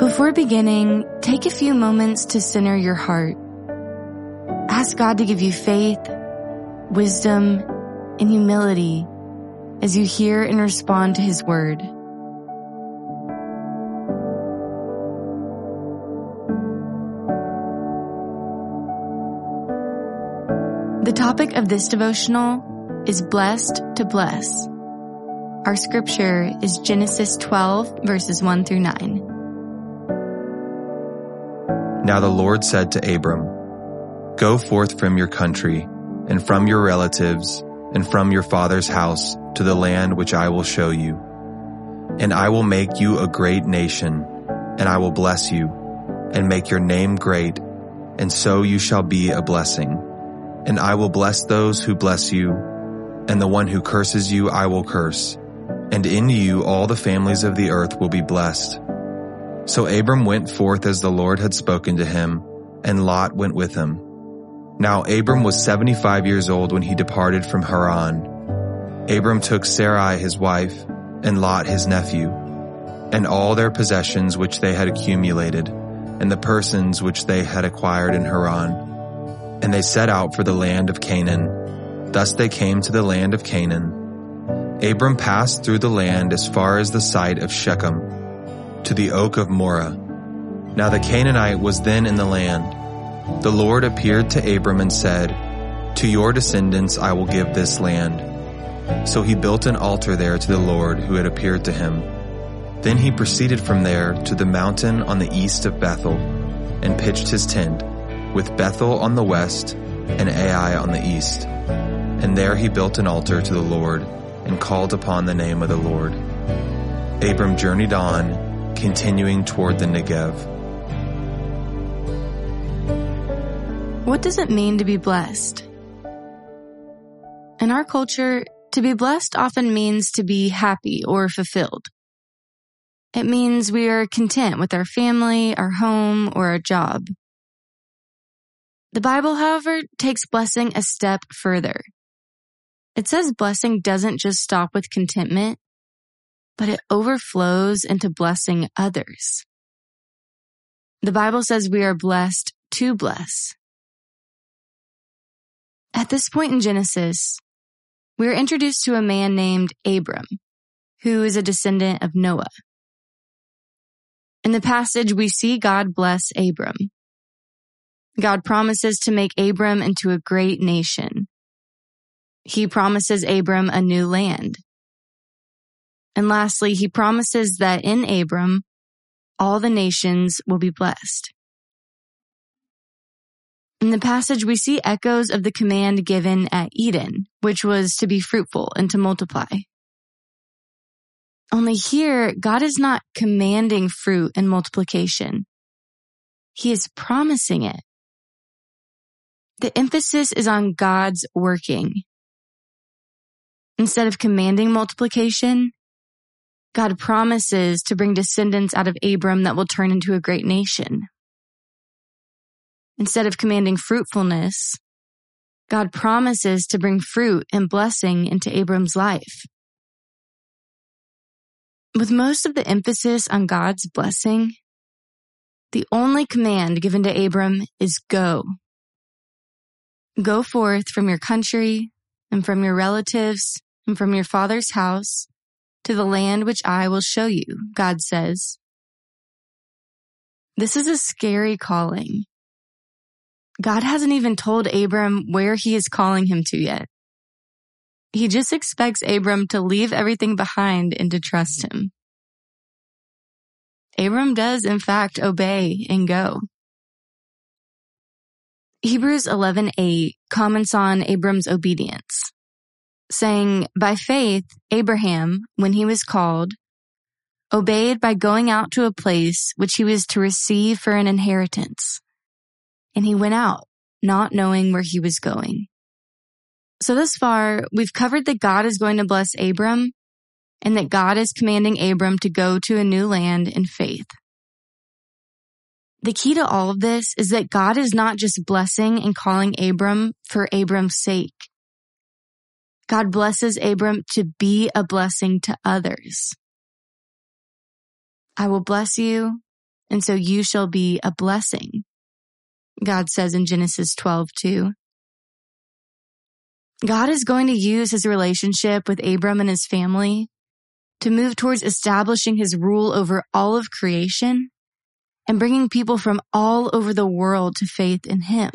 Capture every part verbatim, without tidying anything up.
Before beginning, take a few moments to center your heart. Ask God to give you faith, wisdom, and humility as you hear and respond to His word. The topic of this devotional is blessed to bless. Our scripture is Genesis twelve, verses one through nine. Now the Lord said to Abram, "Go forth from your country, and from your relatives, and from your father's house, to the land which I will show you. And I will make you a great nation, and I will bless you, and make your name great, and so you shall be a blessing. And I will bless those who bless you, and the one who curses you I will curse. And in you all the families of the earth will be blessed." So Abram went forth as the Lord had spoken to him, and Lot went with him. Now Abram was seventy-five years old when he departed from Haran. Abram took Sarai his wife, and Lot his nephew, and all their possessions which they had accumulated, and the persons which they had acquired in Haran. And they set out for the land of Canaan. Thus they came to the land of Canaan. Abram passed through the land as far as the site of Shechem, to the oak of Moreh. Now the Canaanite was then in the land. The Lord appeared to Abram and said, "To your descendants I will give this land." So he built an altar there to the Lord who had appeared to him. Then he proceeded from there to the mountain on the east of Bethel, and pitched his tent, with Bethel on the west and Ai on the east. And there he built an altar to the Lord, and called upon the name of the Lord. Abram journeyed on, continuing toward the Negev. What does it mean to be blessed? In our culture, to be blessed often means to be happy or fulfilled. It means we are content with our family, our home, or our job. The Bible, however, takes blessing a step further. It says blessing doesn't just stop with contentment, but it overflows into blessing others. The Bible says we are blessed to bless. At this point in Genesis, we are introduced to a man named Abram, who is a descendant of Noah. In the passage, we see God bless Abram. God promises to make Abram into a great nation. He promises Abram a new land. And lastly, he promises that in Abram, all the nations will be blessed. In the passage, we see echoes of the command given at Eden, which was to be fruitful and to multiply. Only here, God is not commanding fruit and multiplication. He is promising it. The emphasis is on God's working. Instead of commanding multiplication, God promises to bring descendants out of Abram that will turn into a great nation. Instead of commanding fruitfulness, God promises to bring fruit and blessing into Abram's life. With most of the emphasis on God's blessing, the only command given to Abram is go. Go forth from your country and from your relatives and from your father's house to the land which I will show you, God says. This is a scary calling. God hasn't even told Abram where he is calling him to yet. He just expects Abram to leave everything behind and to trust him. Abram does, in fact, obey and go. Hebrews eleven eight comments on Abram's obedience, saying, "By faith, Abraham, when he was called, obeyed by going out to a place which he was to receive for an inheritance. And he went out, not knowing where he was going." So thus far, we've covered that God is going to bless Abram, and that God is commanding Abram to go to a new land in faith. The key to all of this is that God is not just blessing and calling Abram for Abram's sake. God blesses Abram to be a blessing to others. I will bless you, and so you shall be a blessing, God says in Genesis twelve two. God is going to use his relationship with Abram and his family to move towards establishing his rule over all of creation and bringing people from all over the world to faith in him.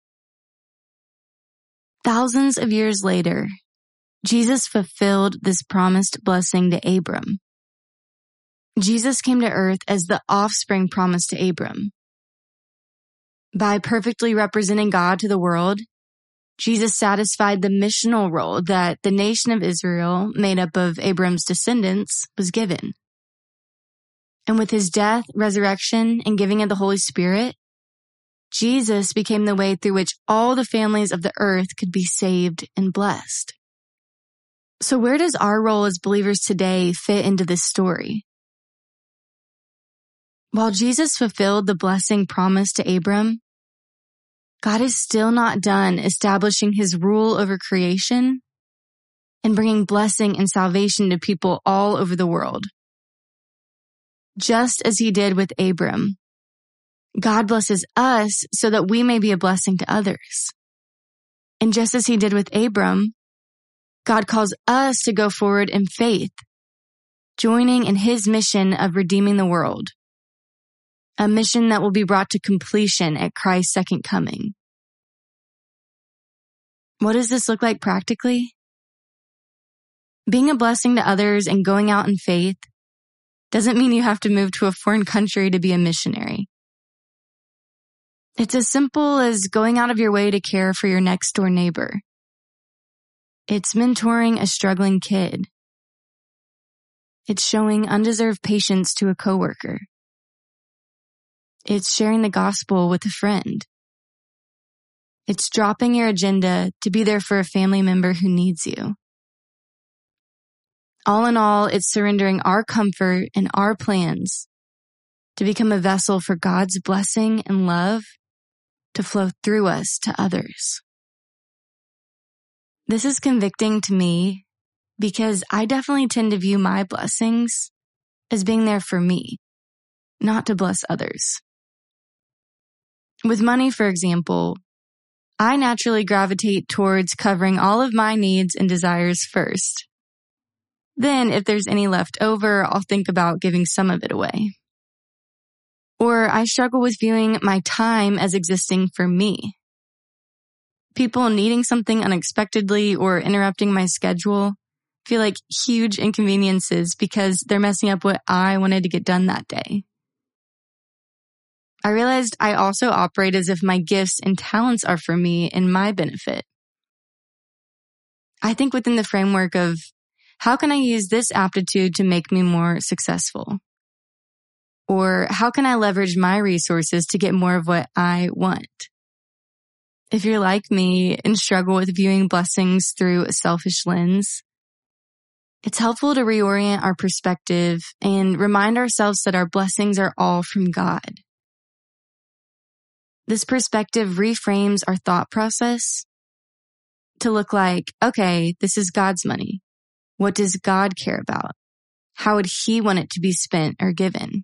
Thousands of years later, Jesus fulfilled this promised blessing to Abram. Jesus came to earth as the offspring promised to Abram. By perfectly representing God to the world, Jesus satisfied the missional role that the nation of Israel, made up of Abram's descendants, was given. And with his death, resurrection, and giving of the Holy Spirit, Jesus became the way through which all the families of the earth could be saved and blessed. So where does our role as believers today fit into this story? While Jesus fulfilled the blessing promised to Abram, God is still not done establishing his rule over creation and bringing blessing and salvation to people all over the world. Just as he did with Abram, God blesses us so that we may be a blessing to others. And just as he did with Abram, God calls us to go forward in faith, joining in his mission of redeeming the world. A mission that will be brought to completion at Christ's second coming. What does this look like practically? Being a blessing to others and going out in faith doesn't mean you have to move to a foreign country to be a missionary. It's as simple as going out of your way to care for your next door neighbor. It's mentoring a struggling kid. It's showing undeserved patience to a coworker. It's sharing the gospel with a friend. It's dropping your agenda to be there for a family member who needs you. All in all, it's surrendering our comfort and our plans to become a vessel for God's blessing and love to flow through us to others. This is convicting to me because I definitely tend to view my blessings as being there for me, not to bless others. With money, for example, I naturally gravitate towards covering all of my needs and desires first. Then, if there's any left over, I'll think about giving some of it away. Or I struggle with viewing my time as existing for me. People needing something unexpectedly or interrupting my schedule feel like huge inconveniences because they're messing up what I wanted to get done that day. I realized I also operate as if my gifts and talents are for me and my benefit. I think within the framework of, how can I use this aptitude to make me more successful? Or how can I leverage my resources to get more of what I want? If you're like me and struggle with viewing blessings through a selfish lens, it's helpful to reorient our perspective and remind ourselves that our blessings are all from God. This perspective reframes our thought process to look like, okay, this is God's money. What does God care about? How would he want it to be spent or given?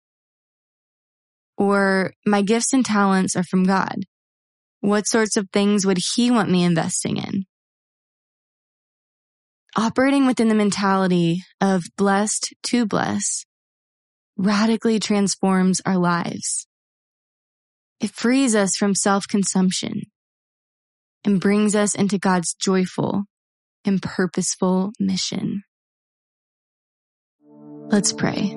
Or my gifts and talents are from God. What sorts of things would he want me investing in? Operating within the mentality of blessed to bless radically transforms our lives. It frees us from self-consumption and brings us into God's joyful and purposeful mission. Let's pray.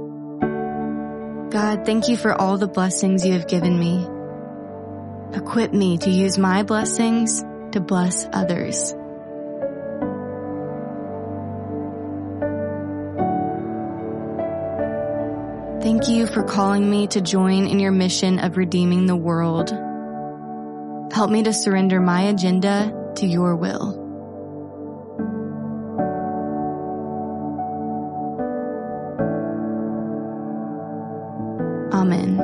God, thank you for all the blessings you have given me. Equip me to use my blessings to bless others. Thank you for calling me to join in your mission of redeeming the world. Help me to surrender my agenda to your will. Amen.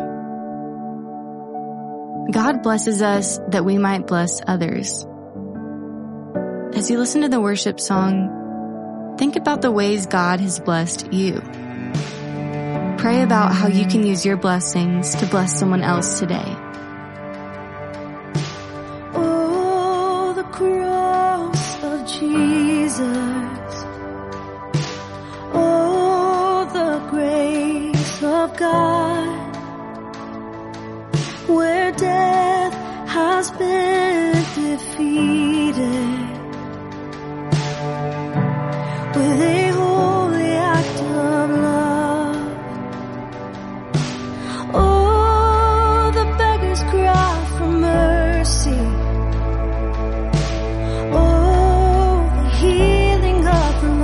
God blesses us that we might bless others. As you listen to the worship song, think about the ways God has blessed you. Pray about how you can use your blessings to bless someone else today. Oh, the cross of Jesus. Oh, the grace of God, where death has been defeated. With a holy act of love. Oh, the beggar's cry for mercy. Oh, the healing of the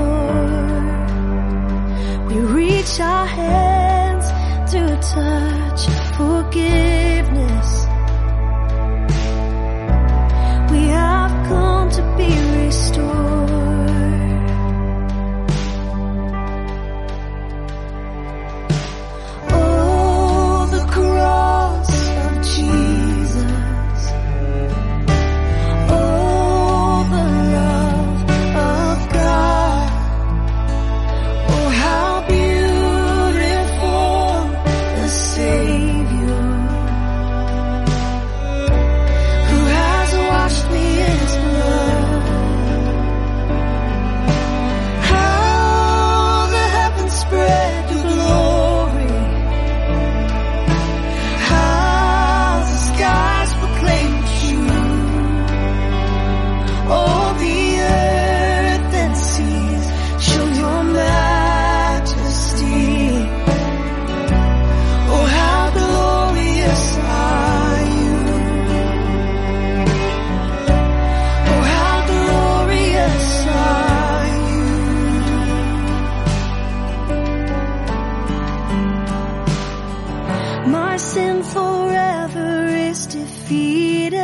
Lord. We reach our hands to touch forgiveness. We have come to be restored. My sin forever is defeated.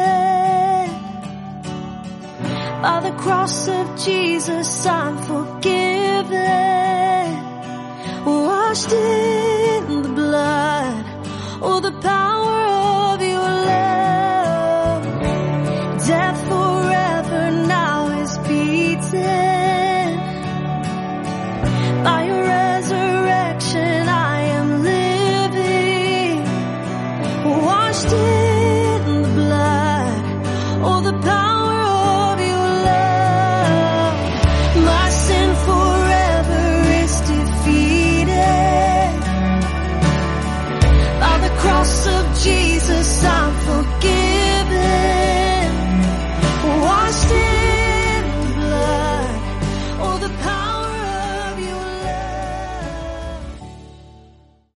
By the cross of Jesus I'm forgiven, washed in